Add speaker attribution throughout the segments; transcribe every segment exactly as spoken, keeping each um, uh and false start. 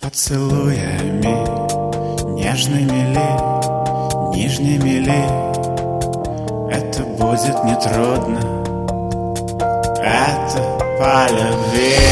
Speaker 1: Поцелуями нежными ли, нижними ли, это будет нетрудно, это по любви.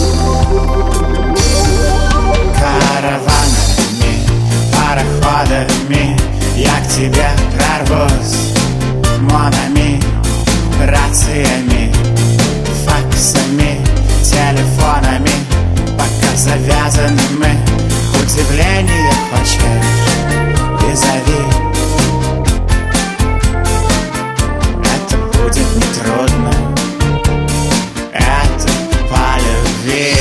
Speaker 1: Караванами, пароходами я к тебе прорвусь, монами, рациями, факсами, телефонами. Пока завязаны мы, удивление хочешь, и зови. Это будет нетрудно, это по любви.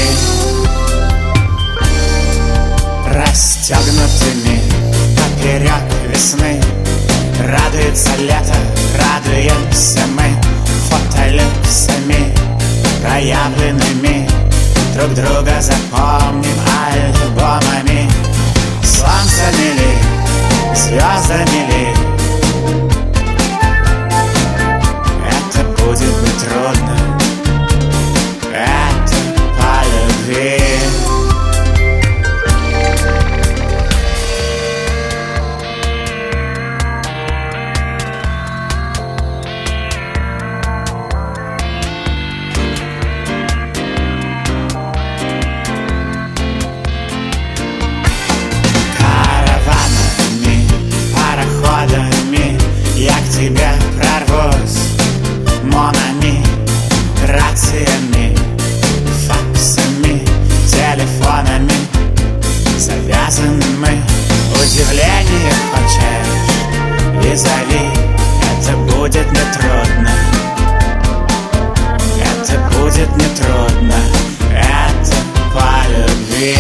Speaker 1: Расстегнутыми поперек весны радуется лето, радуемся мы фотолюксами проявленными. Друг друга запомним альбомами, солнцами ли, звездами ли. Это будет нетрудно, это по любви. Я к тебе прорвусь, монами, рациями, факсами, телефонами. Завязаны мы, удивление хочешь, и зови. Это будет нетрудно, это будет нетрудно, это по любви.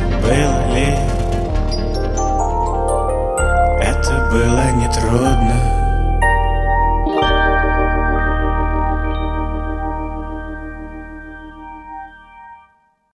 Speaker 1: Было ли, это было нетрудно.